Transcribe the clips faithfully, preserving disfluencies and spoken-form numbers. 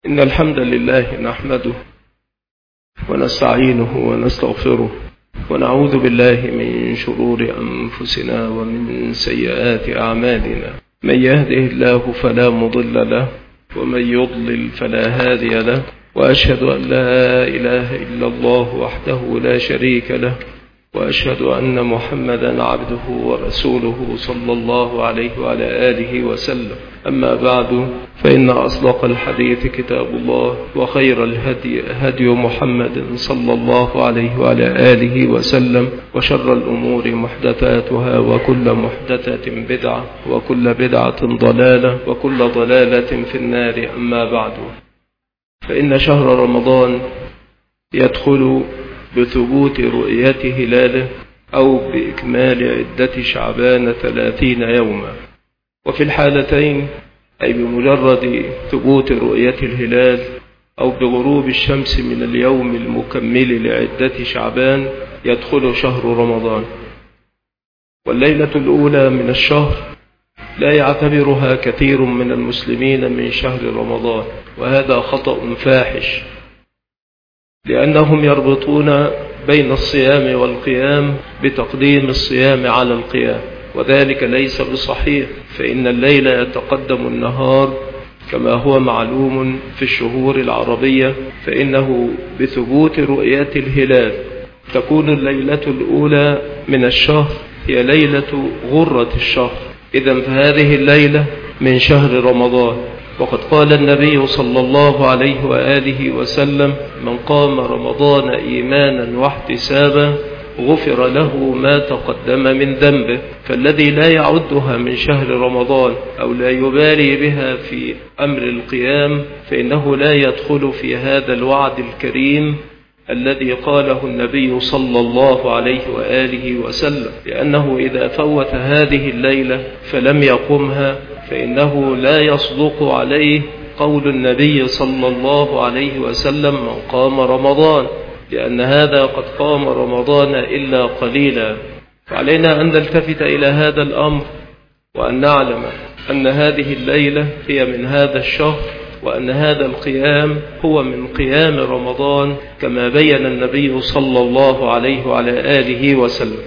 إن الحمد لله نحمده ونستعينه ونستغفره ونعوذ بالله من شرور أنفسنا ومن سيئات أعمالنا. من يهده الله فلا مضل له ومن يضلل فلا هادي له، وأشهد أن لا إله إلا الله وحده لا شريك له، وأشهد أن محمدا عبده ورسوله صلى الله عليه وعلى آله وسلم. أما بعد، فإن أصدق الحديث كتاب الله، وخير الهدي هدي محمد صلى الله عليه وعلى آله وسلم، وشر الأمور محدثاتها، وكل محدثة بدعة، وكل بدعة ضلالة، وكل ضلالة في النار. أما بعد، فإن شهر رمضان يدخل بثبوت رؤية هلاله أو بإكمال عدة شعبان ثلاثين يوما، وفي الحالتين أي بمجرد ثبوت رؤية الهلال أو بغروب الشمس من اليوم المكمل لعدة شعبان يدخل شهر رمضان. والليلة الأولى من الشهر لا يعتبرها كثير من المسلمين من شهر رمضان، وهذا خطأ فاحش، لأنهم يربطون بين الصيام والقيام بتقديم الصيام على القيام، وذلك ليس بصحيح، فإن الليل يتقدم النهار كما هو معلوم في الشهور العربية، فإنه بثبوت رؤية الهلال تكون الليلة الأولى من الشهر هي ليلة غرة الشهر. إذن فهذه الليلة من شهر رمضان، وقد قال النبي صلى الله عليه وآله وسلم: من قام رمضان إيمانا واحتسابا غفر له ما تقدم من ذنبه. فالذي لا يعدها من شهر رمضان أو لا يبالي بها في أمر القيام فإنه لا يدخل في هذا الوعد الكريم الذي قاله النبي صلى الله عليه وآله وسلم، لأنه إذا فوت هذه الليلة فلم يقمها فإنه لا يصدق عليه قول النبي صلى الله عليه وسلم: من قام رمضان، لأن هذا قد قام رمضان إلا قليلا. فعلينا أن نلتفت إلى هذا الأمر، وأن نعلم أن هذه الليلة هي من هذا الشهر، وأن هذا القيام هو من قيام رمضان كما بين النبي صلى الله عليه وعلى آله وسلم.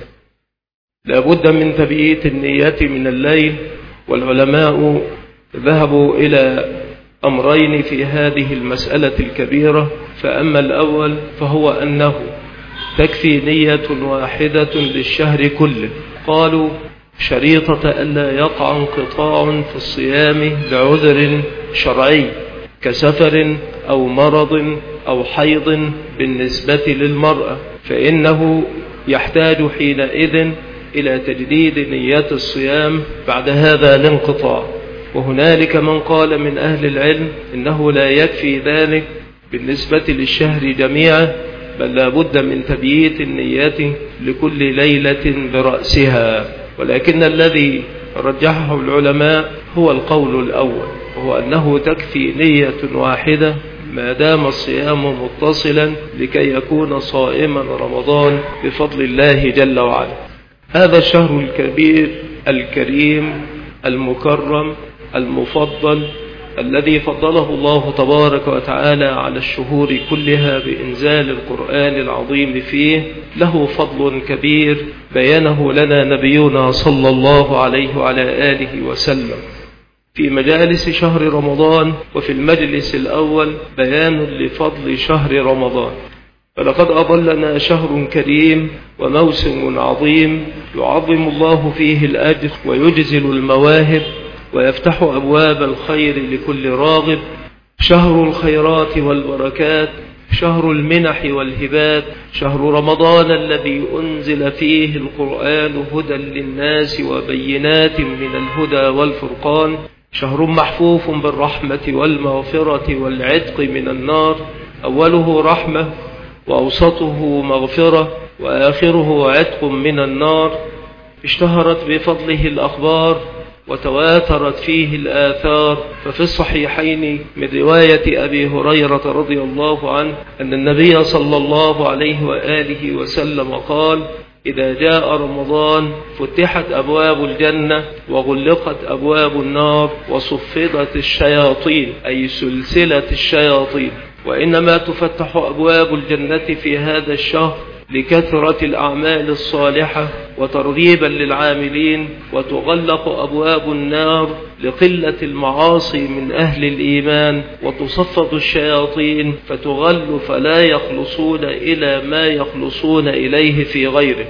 لا بد من تبييت النية من الليل، والعلماء ذهبوا إلى أمرين في هذه المسألة الكبيرة. فأما الأول فهو أنه تكفي نية واحدة للشهر كله، قالوا شريطة ألا يقع انقطاع في الصيام لعذر شرعي كسفر أو مرض أو حيض بالنسبة للمرأة، فإنه يحتاج حينئذ إلى تجديد نية الصيام بعد هذا الانقطاع. وهنالك من قال من أهل العلم إنه لا يكفي ذلك بالنسبة للشهر جميعا، بل لا بد من تبييت النية لكل ليلة برأسها. ولكن الذي رجحه العلماء هو القول الأول، وهو أنه تكفي نية واحدة ما دام الصيام متصلا لكي يكون صائما رمضان بفضل الله جل وعلا. هذا الشهر الكبير الكريم المكرم المفضل الذي فضله الله تبارك وتعالى على الشهور كلها بإنزال القرآن العظيم فيه، له فضل كبير بينه لنا نبينا صلى الله عليه وعلى آله وسلم في مجالس شهر رمضان. وفي المجلس الأول بيان لفضل شهر رمضان. فلقد أضلنا شهر كريم وموسم عظيم يعظم الله فيه الأجر ويجزل المواهب ويفتح أبواب الخير لكل راغب، شهر الخيرات والبركات، شهر المنح والهبات، شهر رمضان الذي أنزل فيه القرآن هدى للناس وبينات من الهدى والفرقان، شهر محفوف بالرحمة والمغفرة والعتق من النار، أوله رحمة وأوسطه مغفرة وآخره عتق من النار. اشتهرت بفضله الأخبار وتواترت فيه الآثار. ففي الصحيحين من رواية أبي هريرة رضي الله عنه أن النبي صلى الله عليه وآله وسلم قال: إذا جاء رمضان فتحت أبواب الجنة وغلقت أبواب النار وصفدت الشياطين، أي سلسلة الشياطين. وإنما تفتح أبواب الجنة في هذا الشهر لكثرة الأعمال الصالحة وترغيبا للعاملين، وتغلق أبواب النار لقلة المعاصي من أهل الإيمان، وتصفد الشياطين فتغل فلا يخلصون إلى ما يخلصون إليه في غيره.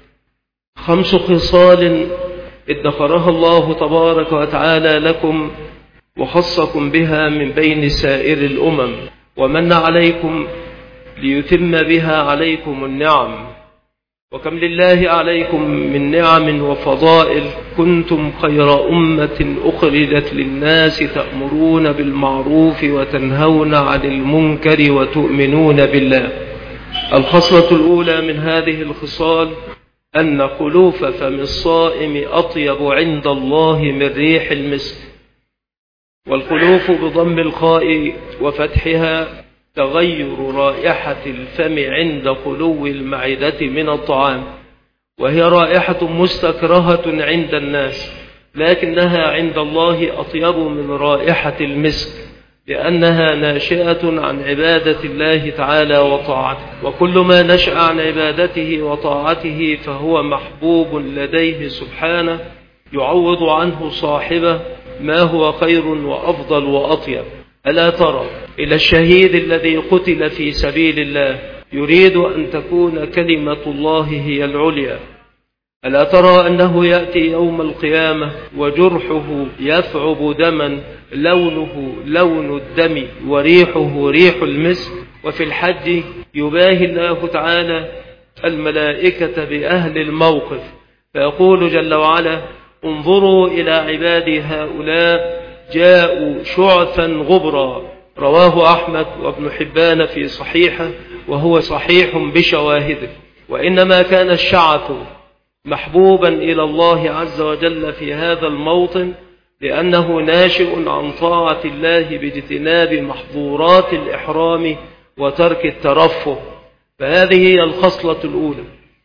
خمس خصال ادخرها الله تبارك وتعالى لكم وخصكم بها من بين سائر الأمم، ومن عليكم ليتم بها عليكم النعم. وكم لله عليكم من نعم وفضائل، كنتم خير أمة أخرجت للناس تأمرون بالمعروف وتنهون عن المنكر وتؤمنون بالله. الخصلة الأولى من هذه الخصال أن خلوف فم الصائم أطيب عند الله من ريح المسك. والخلوف بضم الخاء وفتحها تغير رائحة الفم عند خلو المعدة من الطعام، وهي رائحة مستكرهة عند الناس، لكنها عند الله أطيب من رائحة المسك، لأنها ناشئة عن عبادة الله تعالى وطاعته. وكل ما نشأ عن عبادته وطاعته فهو محبوب لديه سبحانه، يعوض عنه صاحبه ما هو خير وأفضل وأطيب. ألا ترى إلى الشهيد الذي قتل في سبيل الله يريد أن تكون كلمة الله هي العليا؟ ألا ترى أنه يأتي يوم القيامة وجرحه يثعب دما لونه لون الدم وريحه ريح المسك؟ وفي الحج يباهي الله تعالى الملائكة بأهل الموقف فيقول جل وعلا: انظروا إلى عبادي هؤلاء جاءوا شعثا غبرا. رواه أحمد وابن حبان في صحيحه، وهو صحيح بشواهده. وإنما كان الشعث محبوبا إلى الله عز وجل في هذا الموطن لأنه ناشئ عن طاعة الله باجتناب محظورات الإحرام وترك الترفه. فهذه هي الخصلة الأولى.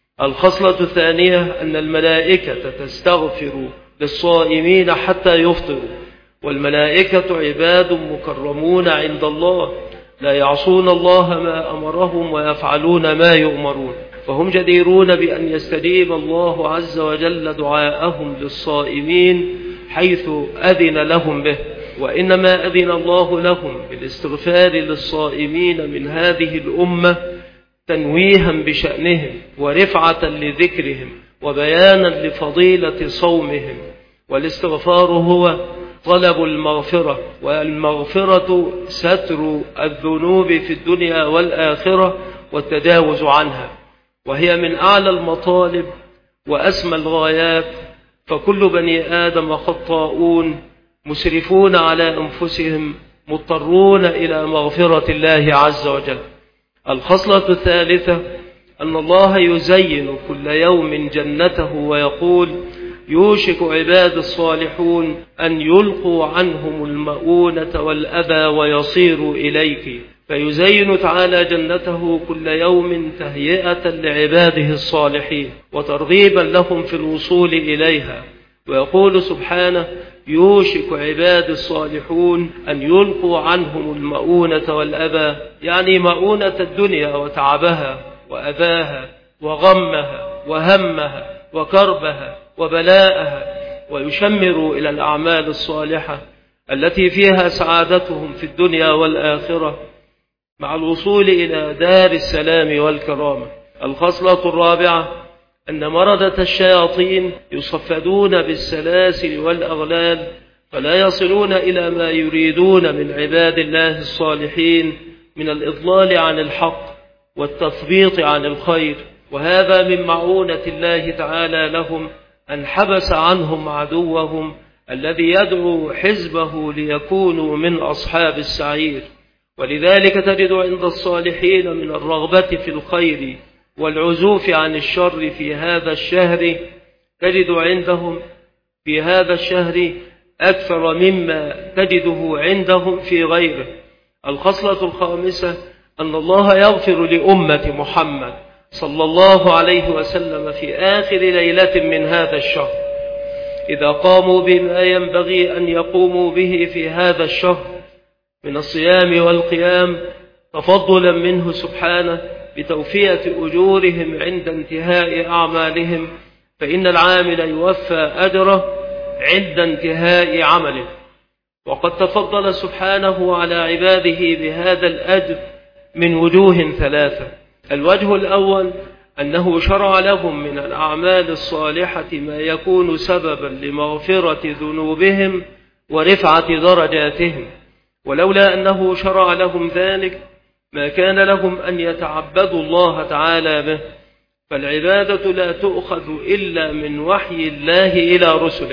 الخصلة الثانية أن الملائكة تستغفر للصائمين حتى يفطروا، والملائكة عباد مكرمون عند الله لا يعصون الله ما أمرهم ويفعلون ما يؤمرون، فهم جديرون بأن يستجيب الله عز وجل دعاءهم للصائمين حيث أذن لهم به. وإنما أذن الله لهم بالاستغفار للصائمين من هذه الأمة تنويها بشأنهم ورفعة لذكرهم وبيانا لفضيلة صومهم. والاستغفار هو طلب المغفرة، والمغفرة ستر الذنوب في الدنيا والآخرة والتجاوز عنها، وهي من أعلى المطالب وأسمى الغايات. فكل بني آدم خطاؤون مسرفون على أنفسهم مضطرون إلى مغفرة الله عز وجل. الخصلة الثالثة أن الله يزين كل يوم جنته ويقول: يوشك عباد الصالحون أن يلقوا عنهم المؤونة والأذى ويصيروا إليك. فيزين تعالى جنته كل يوم تهيئة لعباده الصالحين وترغيبا لهم في الوصول إليها. ويقول سبحانه: يوشك عباد الصالحون أن يلقوا عنهم المؤونة والأذى، يعني مؤونة الدنيا وتعبها وأذاها وغمها وهمها وكربها وبلاءها، ويشمروا إلى الأعمال الصالحة التي فيها سعادتهم في الدنيا والآخرة مع الوصول إلى دار السلام والكرامة. الخصلة الرابعة أن مردة الشياطين يصفدون بالسلاسل والأغلال فلا يصلون إلى ما يريدون من عباد الله الصالحين من الإضلال عن الحق والتثبيط عن الخير. وهذا من معونة الله تعالى لهم أن حبس عنهم عدوهم الذي يدعو حزبه ليكونوا من أصحاب السعير. ولذلك تجد عند الصالحين من الرغبة في الخير والعزوف عن الشر في هذا الشهر، تجد عندهم في هذا الشهر أكثر مما تجده عندهم في غيره. الخصلة الخامسة أن الله يغفر لأمة محمد صلى الله عليه وسلم في آخر ليلة من هذا الشهر إذا قاموا بما ينبغي أن يقوموا به في هذا الشهر من الصيام والقيام تفضلا منه سبحانه بتوفية أجورهم عند انتهاء أعمالهم، فإن العامل يوفى أجره عند انتهاء عمله. وقد تفضل سبحانه على عباده بهذا الأجر من وجوه ثلاثة. الوجه الأول أنه شرع لهم من الأعمال الصالحة ما يكون سببا لمغفرة ذنوبهم ورفعة درجاتهم، ولولا أنه شرع لهم ذلك ما كان لهم أن يتعبدوا الله تعالى به، فالعبادة لا تؤخذ إلا من وحي الله إلى رسله،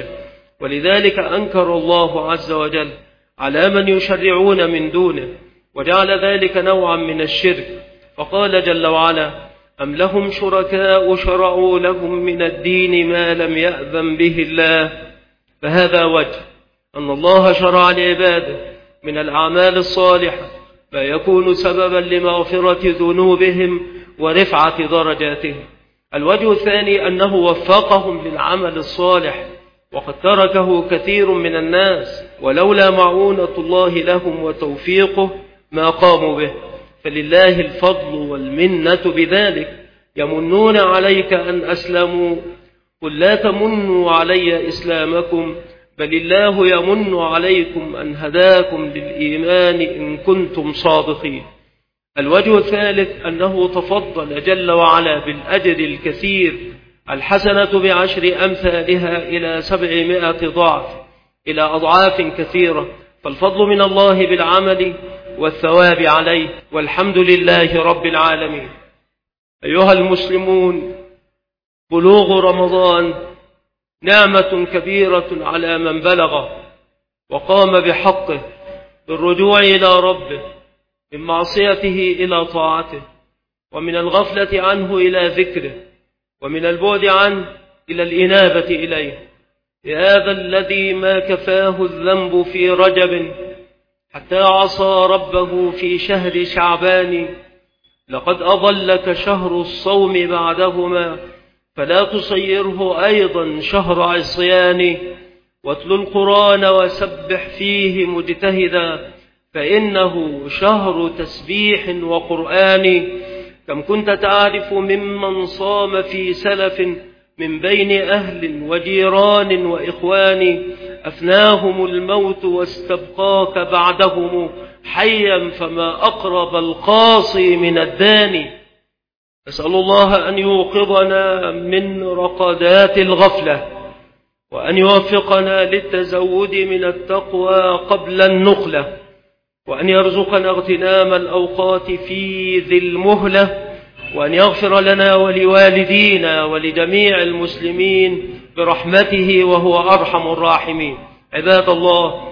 ولذلك أنكر الله عز وجل على من يشرعون من دونه وجعل ذلك نوعا من الشرك، فقال جل وعلا: أم لهم شركاء شرعوا لهم من الدين ما لم يأذن به الله. فهذا وجه أن الله شرع لعباده من الأعمال الصالحة ما يكون سببا لمغفرة ذنوبهم ورفعة درجاتهم. الوجه الثاني أنه وفقهم للعمل الصالح، وقد تركه كثير من الناس، ولولا معونة الله لهم وتوفيقه ما قاموا به، فلله الفضل والمنة بذلك. يمنون عليك أن أسلموا، قل لا تمنوا علي إسلامكم بل الله يمن عليكم أن هداكم للإيمان إن كنتم صادقين. الوجه الثالث أنه تفضل جل وعلا بالأجر الكثير، الحسنة بعشر أمثالها إلى سبعمائة ضعف، إلى أضعاف كثيرة، فالفضل من الله بالعمل والثواب عليه، والحمد لله رب العالمين. أيها المسلمون، بلوغ رمضان نعمة كبيرة على من بلغه وقام بحقه بالرجوع إلى ربه، من معصيته إلى طاعته، ومن الغفلة عنه إلى ذكره، ومن البعد عنه إلى الإنابة إليه. هذا الذي ما كفاه الذنب في رجب حتى عصى ربه في شهر شعبان، لقد أضلك شهر الصوم بعدهما، فلا تصيره أيضا شهر عصيان. واتل القرآن وسبح فيه مجتهدا، فإنه شهر تسبيح وقرآن. كم كنت تعرف ممن صام في سلف من بين أهل وجيران وإخوان، أفناهم الموت واستبقاك بعدهم حيا، فما أقرب القاصي من الداني. أسأل الله أن يوقظنا من رقدات الغفلة، وأن يوفقنا للتزود من التقوى قبل النقلة، وأن يرزقنا اغتنام الأوقات في ذي المهلة، وأن يغفر لنا ولوالدينا ولجميع المسلمين برحمته وهو أرحم الراحمين. عباد الله،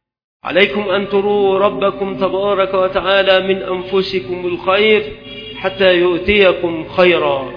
عليكم أن تروا ربكم تبارك وتعالى من أنفسكم الخير حتى يؤتيكم خيرا،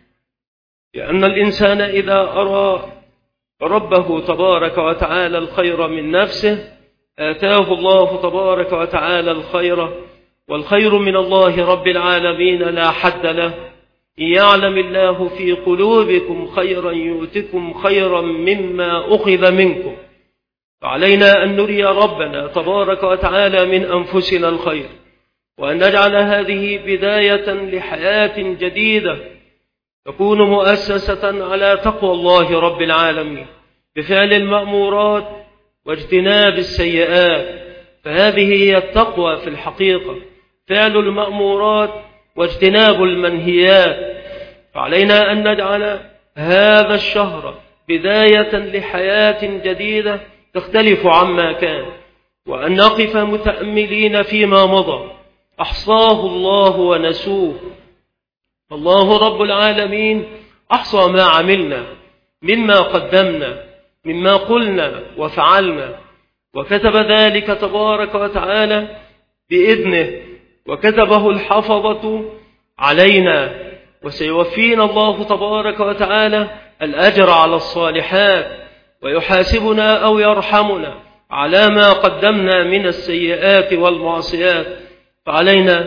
لأن الإنسان إذا أرى ربه تبارك وتعالى الخير من نفسه آتاه الله تبارك وتعالى الخير، والخير من الله رب العالمين لا حد له. إن يعلم الله في قلوبكم خيرا يؤتكم خيرا مما أخذ منكم، فعلينا أن نري ربنا تبارك وتعالى من أنفسنا الخير، وأن نجعل هذه بداية لحياة جديدة تكون مؤسسة على تقوى الله رب العالمين بفعل المأمورات واجتناب السيئات، فهذه هي التقوى في الحقيقة، فعل المأمورات واجتناب المنهيات. فعلينا أن نجعل هذا الشهر بداية لحياة جديدة تختلف عما كان، وأن نقف متأملين فيما مضى أحصاه الله ونسوه. الله رب العالمين أحصى ما عملنا مما قدمنا مما قلنا وفعلنا، وكتب ذلك تبارك وتعالى بإذنه، وكتبه الحفظة علينا، وسيوفينا الله تبارك وتعالى الأجر على الصالحات، ويحاسبنا أو يرحمنا على ما قدمنا من السيئات والمعصيات. فعلينا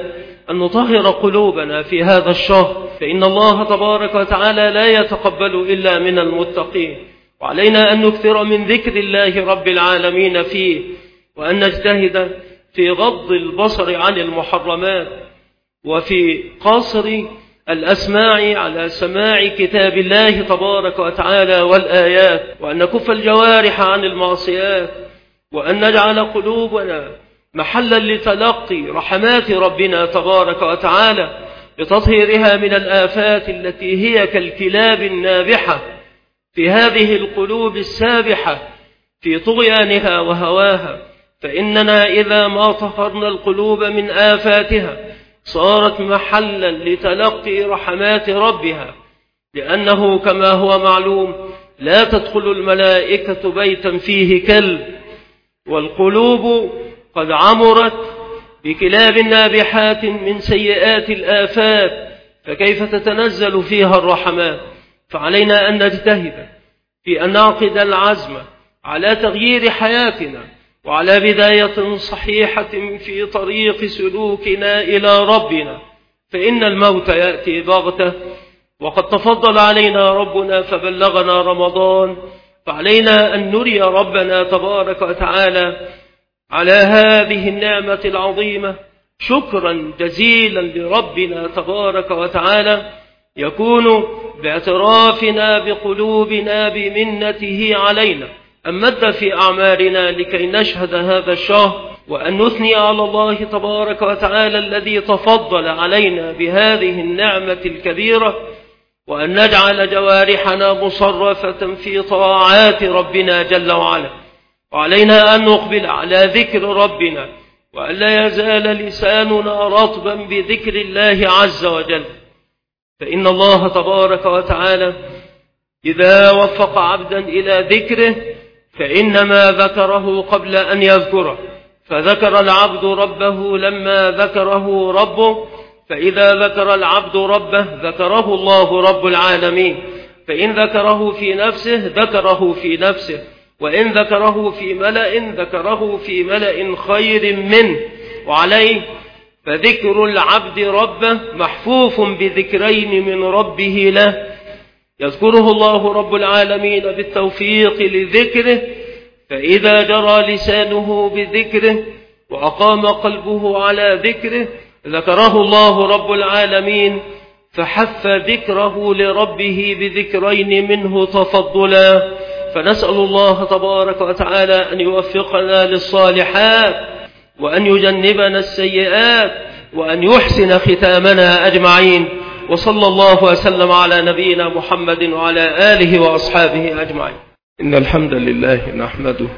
أن نطهر قلوبنا في هذا الشهر، فإن الله تبارك وتعالى لا يتقبل إلا من المتقين، وعلينا أن نكثر من ذكر الله رب العالمين فيه، وأن نجتهد في غض البصر عن المحرمات، وفي قاصر الأسماع على سماع كتاب الله تبارك وتعالى والآيات، وأن نكف الجوارح عن المعصيات، وأن نجعل قلوبنا محلا لتلقي رحمات ربنا تبارك وتعالى بتطهيرها من الآفات التي هي كالكلاب النابحة في هذه القلوب السابحة في طغيانها وهواها. فإننا إذا ما طهرنا القلوب من آفاتها صارت محلا لتلقي رحمات ربها، لأنه كما هو معلوم لا تدخل الملائكة بيتا فيه كلب، والقلوب قد عمرت بكلاب نابحات من سيئات الآفات، فكيف تتنزل فيها الرحمات؟ فعلينا أن نجتهد في أن نعقد العزم على تغيير حياتنا وعلى بداية صحيحة في طريق سلوكنا إلى ربنا، فإن الموت يأتي بغتة، وقد تفضل علينا ربنا فبلغنا رمضان، فعلينا أن نري ربنا تبارك وتعالى على هذه النعمة العظيمة شكرا جزيلا لربنا تبارك وتعالى يكون باعترافنا بقلوبنا بمنته علينا، أن مد في أعمارنا لكي نشهد هذا الشهر، وأن نثني على الله تبارك وتعالى الذي تفضل علينا بهذه النعمة الكبيرة، وأن نجعل جوارحنا مصرفة في طاعات ربنا جل وعلا. وعلينا أن نقبل على ذكر ربنا، وأن لا يزال لساننا رطبا بذكر الله عز وجل، فإن الله تبارك وتعالى إذا وفق عبدا إلى ذكره فإنما ذكره قبل أن يذكره، فذكر العبد ربه لما ذكره ربه، فإذا ذكر العبد ربه ذكره الله رب العالمين، فإن ذكره في نفسه ذكره في نفسه، وإن ذكره في ملأ ذكره في ملأ خير منه. وعليه فذكر العبد ربه محفوف بذكرين من ربه له، يذكره الله رب العالمين بالتوفيق لذكره، فإذا جرى لسانه بذكره وأقام قلبه على ذكره ذكره الله رب العالمين، فحث ذكره لربه بذكرين منه تفضلا. فنسأل الله تبارك وتعالى أن يوفقنا للصالحات، وأن يجنبنا السيئات، وأن يحسن ختامنا أجمعين. وصلى الله وسلم على نبينا محمد وعلى آله وأصحابه أجمعين. إن الحمد لله نحمده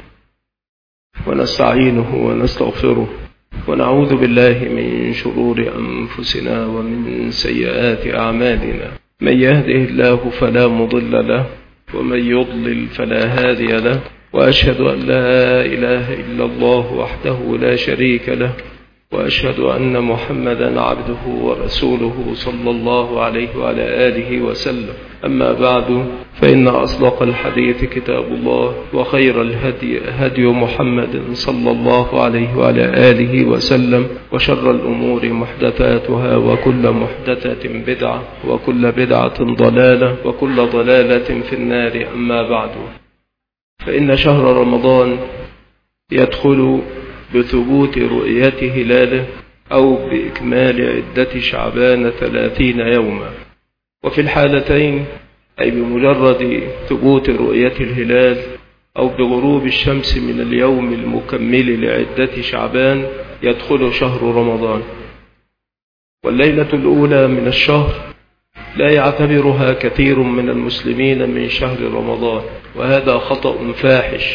ونستعينه ونستغفره، ونعوذ بالله من شرور أنفسنا ومن سيئات أعمالنا، من يهده الله فلا مضل له، ومن يضلل فلا هادي له، وأشهد أن لا إله إلا الله وحده لا شريك له، وأشهد أن محمدا عبده ورسوله صلى الله عليه وعلى آله وسلم. أما بعد، فإن أصدق الحديث كتاب الله، وخير الهدي هدي محمد صلى الله عليه وعلى آله وسلم، وشر الأمور محدثاتها، وكل محدثة بدعة، وكل بدعة ضلالة، وكل ضلالة في النار. أما بعد، فإن شهر رمضان يدخل بثبوت رؤية هلاله أو بإكمال عدة شعبان ثلاثين يوما، وفي الحالتين أي بمجرد ثبوت رؤية الهلال أو بغروب الشمس من اليوم المكمل لعدة شعبان يدخل شهر رمضان. والليلة الأولى من الشهر لا يعتبرها كثير من المسلمين من شهر رمضان، وهذا خطأ فاحش،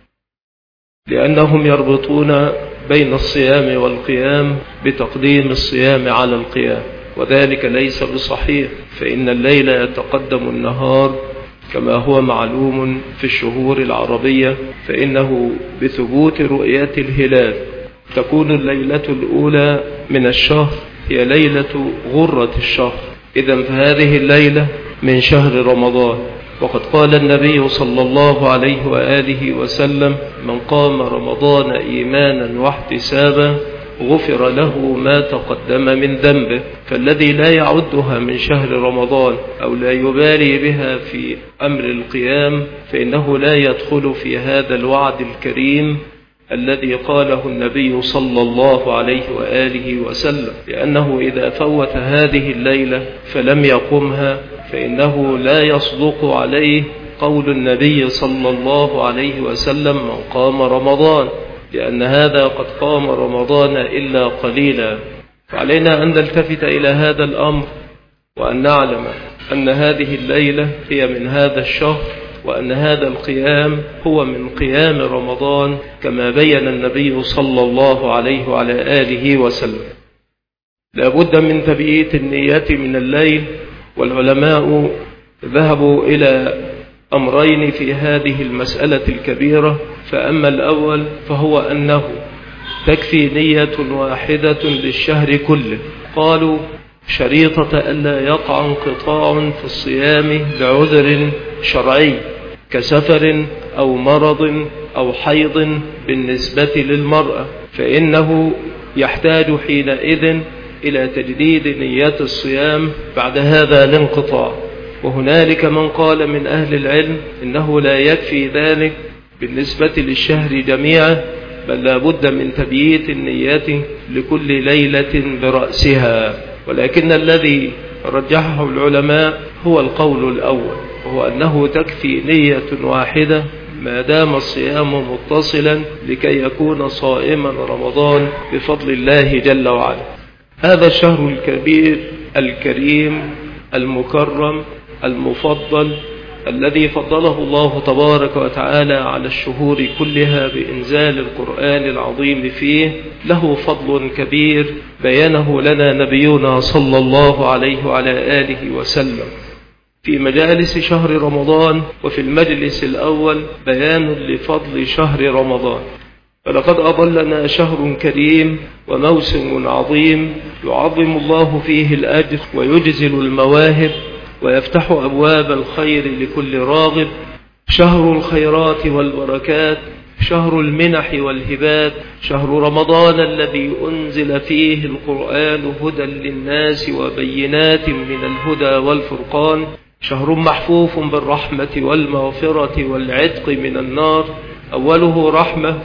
لأنهم يربطون بين الصيام والقيام بتقديم الصيام على القيام، وذلك ليس بصحيح، فإن الليل يتقدم النهار كما هو معلوم في الشهور العربية، فإنه بثبوت رؤية الهلال تكون الليلة الأولى من الشهر هي ليلة غرة الشهر، إذن فهذه الليلة من شهر رمضان. وقد قال النبي صلى الله عليه وآله وسلم: من قام رمضان إيمانا واحتسابا غفر له ما تقدم من ذنبه. فالذي لا يعدها من شهر رمضان أو لا يبالي بها في أمر القيام فإنه لا يدخل في هذا الوعد الكريم الذي قاله النبي صلى الله عليه وآله وسلم، لأنه إذا فوت هذه الليلة فلم يقمها فإنه لا يصدق عليه قول النبي صلى الله عليه وسلم من قام رمضان، لأن هذا قد قام رمضان إلا قليلا. فعلينا أن نلتفت إلى هذا الأمر وأن نعلم أن هذه الليلة هي من هذا الشهر، وأن هذا القيام هو من قيام رمضان كما بين النبي صلى الله عليه وعلى آله وسلم. لا بد من تبييت النية من الليل، والعلماء ذهبوا إلى أمرين في هذه المسألة الكبيرة. فأما الأول فهو أنه تكفي نية واحدة للشهر كله. قالوا شريطة ألا يقع انقطاع في الصيام بعذر شرعي كسفر أو مرض أو حيض بالنسبة للمرأة، فإنه يحتاج حينئذ إلى تجديد نية الصيام بعد هذا الانقطاع. وهنالك من قال من أهل العلم إنه لا يكفي ذلك بالنسبة للشهر جميعا، بل لا بد من تبييت النية لكل ليلة برأسها. ولكن الذي رجحه العلماء هو القول الأول، وهو أنه تكفي نية واحدة ما دام الصيام متصلا لكي يكون صائما رمضان بفضل الله جل وعلا. هذا الشهر الكبير الكريم المكرم المفضل الذي فضله الله تبارك وتعالى على الشهور كلها بإنزال القرآن العظيم فيه، له فضل كبير بينه لنا نبينا صلى الله عليه وعلى آله وسلم في مجالس شهر رمضان. وفي المجلس الأول بيان لفضل شهر رمضان. فلقد أضلنا شهر كريم وموسم عظيم يعظم الله فيه الأجر ويجزل المواهب ويفتح أبواب الخير لكل راغب. شهر الخيرات والبركات، شهر المنح والهبات، شهر رمضان الذي أنزل فيه القرآن هدى للناس وبينات من الهدى والفرقان، شهر محفوف بالرحمة والمغفرة والعتق من النار، أوله رحمة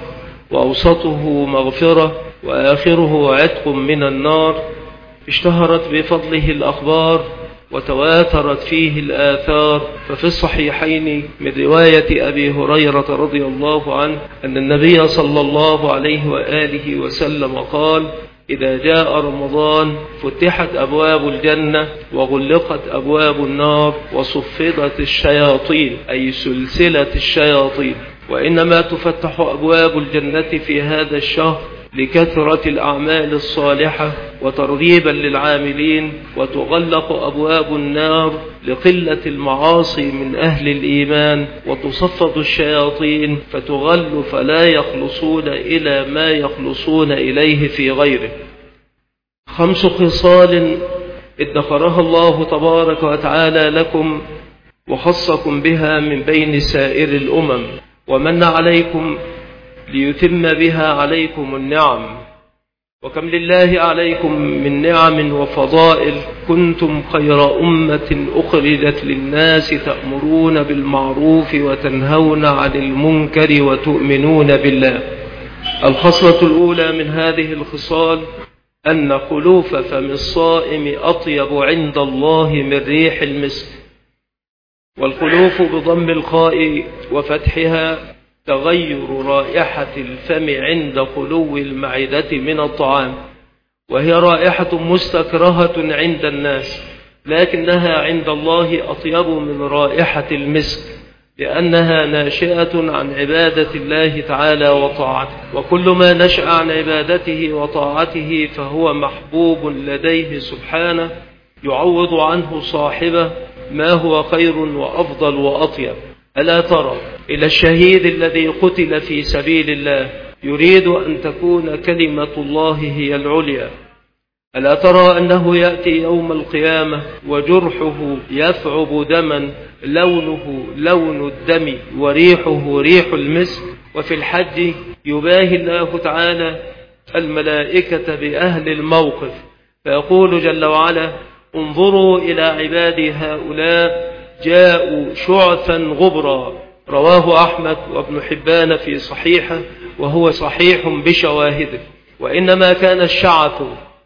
وأوسطه مغفرة وآخره عتق من النار. اشتهرت بفضله الأخبار وتواترت فيه الآثار. ففي الصحيحين من رواية أبي هريرة رضي الله عنه أن النبي صلى الله عليه وآله وسلم قال: إذا جاء رمضان فتحت أبواب الجنة وغلقت أبواب النار وصفدت الشياطين، أي سلسلة الشياطين. وإنما تفتح أبواب الجنة في هذا الشهر لكثرة الأعمال الصالحة وترغيبا للعاملين، وتغلق أبواب النار لقلة المعاصي من أهل الإيمان، وتصفد الشياطين فتغل فلا يخلصون إلى ما يخلصون إليه في غيره. خمس خصال ادخرها الله تبارك وتعالى لكم وخصكم بها من بين سائر الأمم، ومن عليكم ليتم بها عليكم النعم. وكم لله عليكم من نعم وفضائل، كنتم خير أمة أخرجت للناس تأمرون بالمعروف وتنهون عن المنكر وتؤمنون بالله. الخصلة الأولى من هذه الخصال أن خلوف فم الصائم أطيب عند الله من ريح المسك. والخلوف بضم الخاء وفتحها تغير رائحة الفم عند خلو المعدة من الطعام، وهي رائحة مستكرهة عند الناس، لكنها عند الله أطيب من رائحة المسك، لأنها ناشئة عن عبادة الله تعالى وطاعته. وكل ما نشأ عن عبادته وطاعته فهو محبوب لديه سبحانه، يعوض عنه صاحبه ما هو خير وأفضل وأطيب. ألا ترى إلى الشهيد الذي قتل في سبيل الله يريد أن تكون كلمة الله هي العليا؟ ألا ترى أنه يأتي يوم القيامة وجرحه يثعب دما لونه لون الدم وريحه ريح المسك؟ وفي الحج يباهي الله تعالى الملائكة بأهل الموقف، فيقول جل وعلا: انظروا إلى عبادي هؤلاء جاءوا شعثا غبرا. رواه أحمد وابن حبان في صحيحه، وهو صحيح بشواهده. وإنما كان الشعث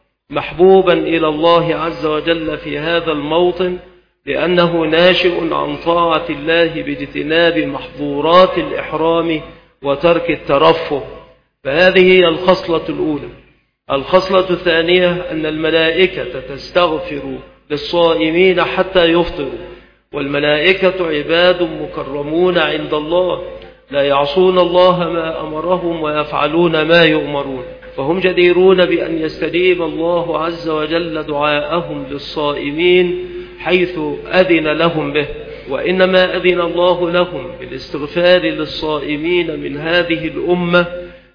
محبوبا إلى الله عز وجل في هذا الموطن لأنه ناشئ عن طاعة الله باجتناب محظورات الإحرام وترك الترفه، فهذه هي الخصلة الأولى. الخصلة الثانية أن الملائكة تستغفر للصائمين حتى يفطروا، والملائكة عباد مكرمون عند الله لا يعصون الله ما أمرهم ويفعلون ما يؤمرون، فهم جديرون بأن يستجيب الله عز وجل دعاءهم للصائمين حيث أذن لهم به. وإنما أذن الله لهم بالاستغفار للصائمين من هذه الأمة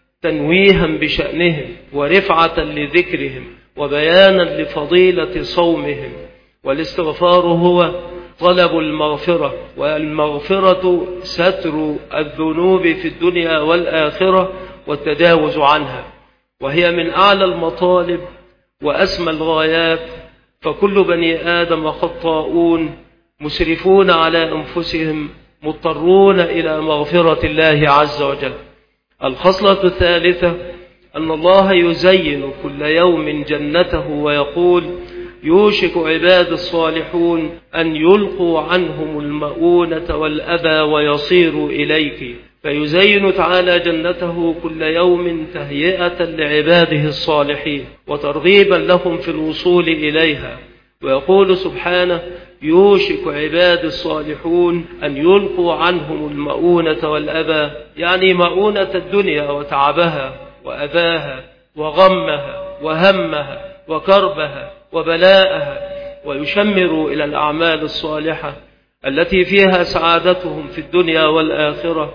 تنويها بشأنهم ورفعة لذكرهم وبيانا لفضيلة صومهم. والاستغفار هو طلب المغفرة، والمغفرة ستر الذنوب في الدنيا والآخرة والتجاوز عنها، وهي من أعلى المطالب وأسمى الغايات. فكل بني آدم خطاؤون مسرفون على أنفسهم مضطرون إلى مغفرة الله عز وجل. الخصلة الثالثة أن الله يزين كل يوم جنته ويقول: يوشك عباد الصالحون أن يلقوا عنهم المؤونة والأذى ويصيروا إليك، فيزين تعالى جنته كل يوم تهيئة لعباده الصالحين وترغيبا لهم في الوصول إليها. ويقول سبحانه: يوشك عباد الصالحون أن يلقوا عنهم المؤونة والأذى، يعني مؤونة الدنيا وتعبها وأذاها وغمها وهمها وكربها وبلاءها، ويشمروا إلى الأعمال الصالحة التي فيها سعادتهم في الدنيا والآخرة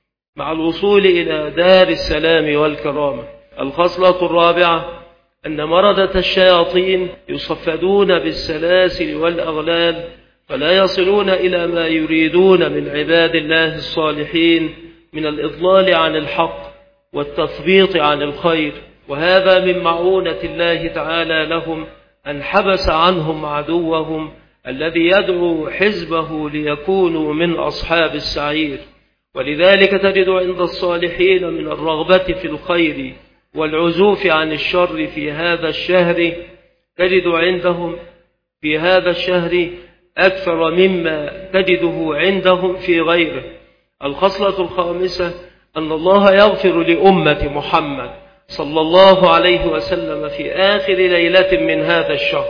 مع الوصول إلى دار السلام والكرامة. الخصلة الرابعة أن مردة الشياطين يصفدون بالسلاسل والأغلال فلا يصلون إلى ما يريدون من عباد الله الصالحين من الإضلال عن الحق والتثبيط عن الخير، وهذا من معونة الله تعالى لهم أن حبس عنهم عدوهم الذي يدعو حزبه ليكونوا من أصحاب السعير. ولذلك تجد عند الصالحين من الرغبة في الخير والعزوف عن الشر في هذا الشهر، تجد عندهم في هذا الشهر أكثر مما تجده عندهم في غيره. الخصلة الخامسة أن الله يغفر لأمة محمد صلى الله عليه وسلم في آخر ليلة من هذا الشهر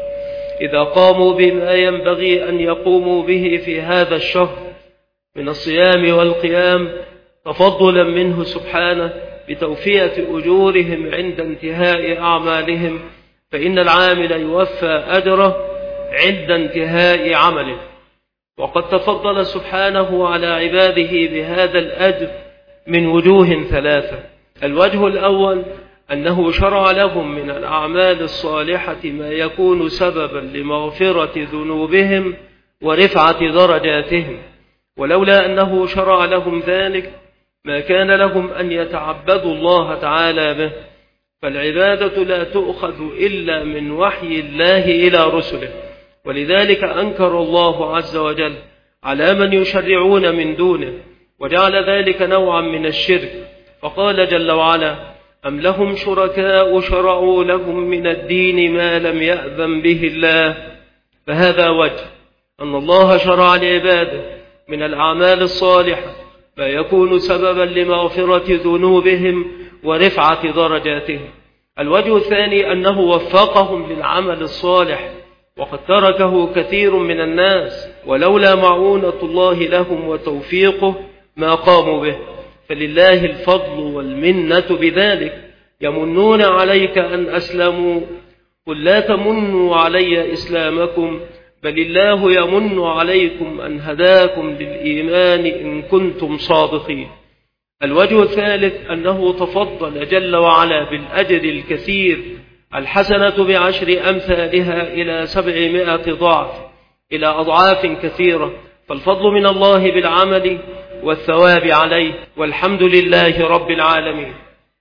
إذا قاموا بما ينبغي أن يقوموا به في هذا الشهر من الصيام والقيام، تفضلا منه سبحانه بتوفية أجورهم عند انتهاء أعمالهم، فإن العامل يوفى أجره عند انتهاء عمله. وقد تفضل سبحانه على عباده بهذا الأجر من وجوه ثلاثة. الوجه الأول أنه شرع لهم من الأعمال الصالحة ما يكون سببا لمغفرة ذنوبهم ورفعة درجاتهم، ولولا أنه شرع لهم ذلك ما كان لهم أن يتعبدوا الله تعالى به، فالعبادة لا تؤخذ إلا من وحي الله إلى رسله. ولذلك أنكر الله عز وجل على من يشرعون من دونه وجعل ذلك نوعا من الشرك، فقال جل وعلا: أم لهم شركاء شرعوا لهم من الدين ما لم يأذن به الله. فهذا وجه أن الله شرع لعباده من الأعمال الصالحة ما يكون سببا لمغفرة ذنوبهم ورفعة درجاتهم. الوجه الثاني أنه وفقهم للعمل الصالح، وقد تركه كثير من الناس، ولولا معونة الله لهم وتوفيقه ما قاموا به، فلله الفضل والمنة بذلك. يمنون عليك أن أسلموا، قل لا تمنوا علي إسلامكم بل الله يمن عليكم أن هداكم للإيمان إن كنتم صادقين. الوجه الثالث أنه تفضل جل وعلا بالأجر الكثير، الحسنة بعشر أمثالها إلى سبعمائة ضعف، إلى أضعاف كثيرة، فالفضل من الله بالعمل والثواب عليه، والحمد لله رب العالمين.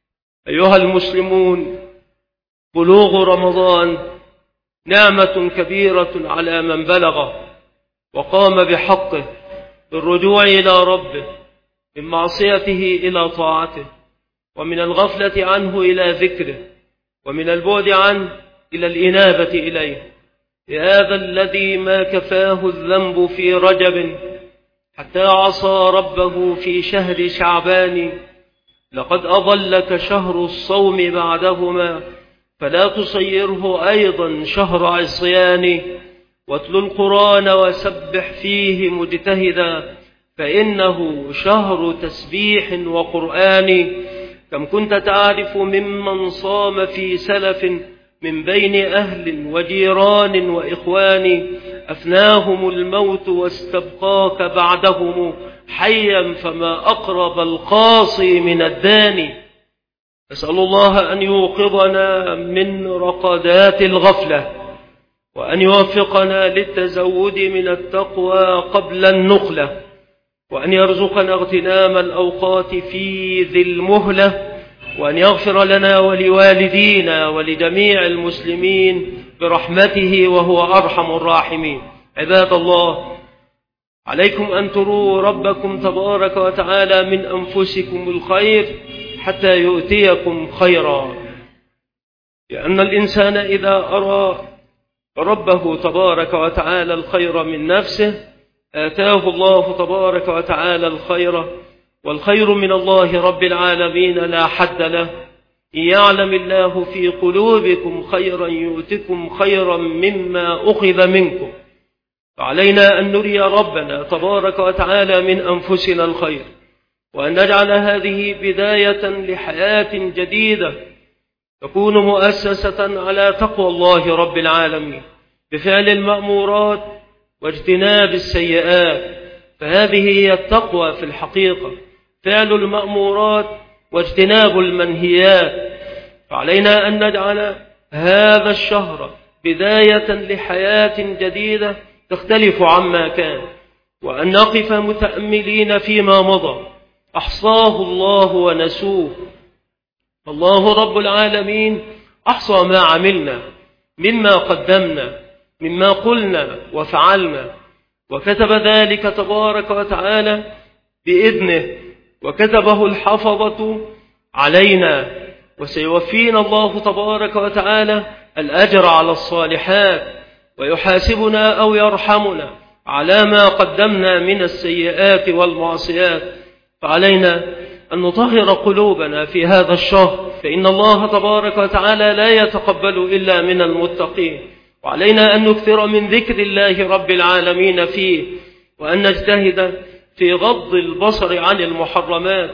أيها المسلمون، بلوغ رمضان نعمة كبيرة على من بلغ وقام بحقه بالرجوع إلى ربه، من معصيته إلى طاعته، ومن الغفلة عنه إلى ذكره، ومن البعد عنه إلى الإنابة إليه. هذا الذي ما كفاه الذنب في رجب حتى عصى ربه في شهر شعبان، لقد أضلك شهر الصوم بعدهما، فلا تصيره أيضا شهر عصيان. واتل القرآن وسبح فيه مجتهدا، فإنه شهر تسبيح وقرآن. كم كنت تعرف ممن صام في سلف من بين أهل وجيران وإخوان، أفناهم الموت واستبقاك بعدهم حيا، فما أقرب القاصي من الداني. نسأل الله أن يوقظنا من رقدات الغفلة، وأن يوفقنا للتزود من التقوى قبل النخلة، وأن يرزقنا اغتنام الأوقات في ذي المهلة، وأن يغفر لنا ولوالدينا ولجميع المسلمين برحمته وهو أرحم الراحمين. عباد الله، عليكم أن تروا ربكم تبارك وتعالى من أنفسكم الخير حتى يؤتيكم خيرا، لأن الإنسان إذا أرى ربه تبارك وتعالى الخير من نفسه آتاه الله تبارك وتعالى الخير، والخير من الله رب العالمين لا حد له. إن يعلم الله في قلوبكم خيرا يؤتكم خيرا مما أخذ منكم. فعلينا أن نري ربنا تبارك وتعالى من أنفسنا الخير، وأن نجعل هذه بداية لحياة جديدة تكون مؤسسة على تقوى الله رب العالمين بفعل المأمورات واجتناب السيئات. فهذه هي التقوى في الحقيقة، فعل المأمورات واجتناب المنهيات. فعلينا أن نجعل هذا الشهر بداية لحياة جديدة تختلف عما كان، وأن نقف متأملين فيما مضى أحصاه الله ونسوه. الله رب العالمين أحصى ما عملنا مما قدمنا، مما قلنا وفعلنا، وكتب ذلك تبارك وتعالى بإذنه، وكتبه الحفظة علينا، وسيوفينا الله تبارك وتعالى الأجر على الصالحات، ويحاسبنا أو يرحمنا على ما قدمنا من السيئات والمعصيات. فعلينا أن نطهر قلوبنا في هذا الشهر، فإن الله تبارك وتعالى لا يتقبل إلا من المتقين. وعلينا أن نكثر من ذكر الله رب العالمين فيه، وأن نجتهد في غض البصر عن المحرمات،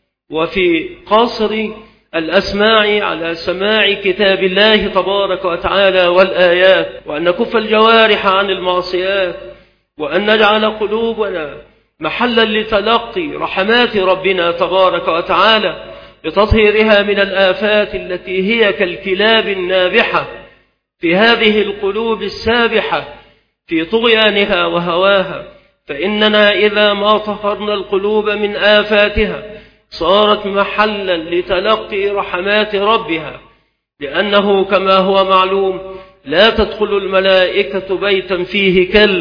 وفي قصر الأسماع على سماع كتاب الله تبارك وتعالى والآيات، وأن نكف الجوارح عن المعصيات، وأن نجعل قلوبنا محلا لتلقي رحمات ربنا تبارك وتعالى لتطهيرها من الآفات التي هي كالكلاب النابحة في هذه القلوب السابحة في طغيانها وهواها. فإننا إذا ما طهرنا القلوب من آفاتها صارت محلا لتلقي رحمات ربها، لأنه كما هو معلوم لا تدخل الملائكة بيتا فيه كلب،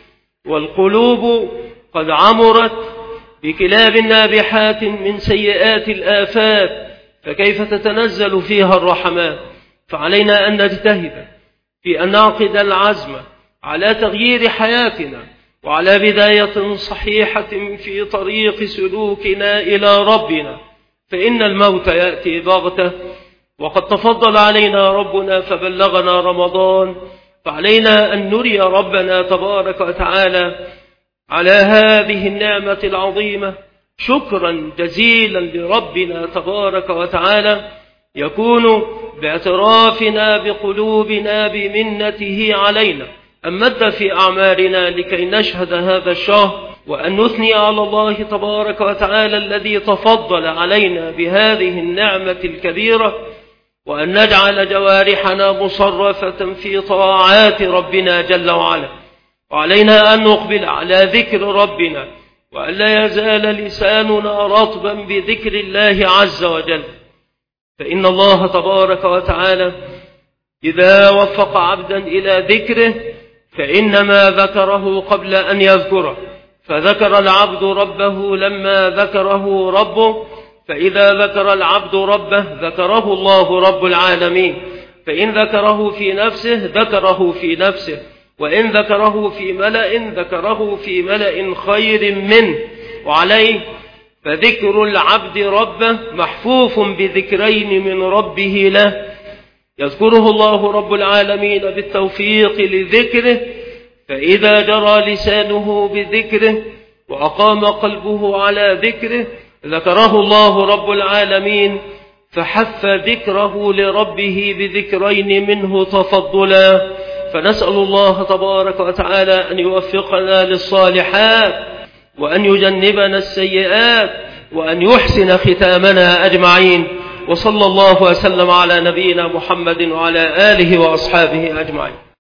والقلوب قد عمرت بكلاب نابحات من سيئات الآفات، فكيف تتنزل فيها الرحمات؟ فعلينا أن نجتهد في أن نعقد العزم على تغيير حياتنا، وعلى بداية صحيحة في طريق سلوكنا إلى ربنا، فإن الموت يأتي بغتة، وقد تفضل علينا ربنا فبلغنا رمضان. فعلينا أن نري ربنا تبارك وتعالى على هذه النعمة العظيمة شكرا جزيلا لربنا تبارك وتعالى، يكون باعترافنا بقلوبنا بمنته علينا، أن مد في أعمارنا لكي نشهد هذا الشهر، وأن نثني على الله تبارك وتعالى الذي تفضل علينا بهذه النعمة الكبيرة، وأن نجعل جوارحنا مصرفة في طاعات ربنا جل وعلا. وعلينا أن نقبل على ذكر ربنا، وأن لا يزال لساننا رطبا بذكر الله عز وجل، فإن الله تبارك وتعالى إذا وفق عبدا إلى ذكره فإنما ذكره قبل أن يذكره، فذكر العبد ربه لما ذكره ربه، فإذا ذكر العبد ربه ذكره الله رب العالمين، فإن ذكره في نفسه ذكره في نفسه، وإن ذكره في ملأ ذكره في ملأ خير منه. وعليه فذكر العبد ربه محفوف بذكرين من ربه له، يذكره الله رب العالمين بالتوفيق لذكره، فإذا جرى لسانه بذكره وأقام قلبه على ذكره ذكره الله رب العالمين، فحث ذكره لربه بذكرين منه تفضلا. فنسأل الله تبارك وتعالى أن يوفقنا للصالحات، وأن يجنبنا السيئات، وأن يحسن ختامنا أجمعين. وصلى الله وسلم على نبينا محمد وعلى آله وأصحابه أجمعين.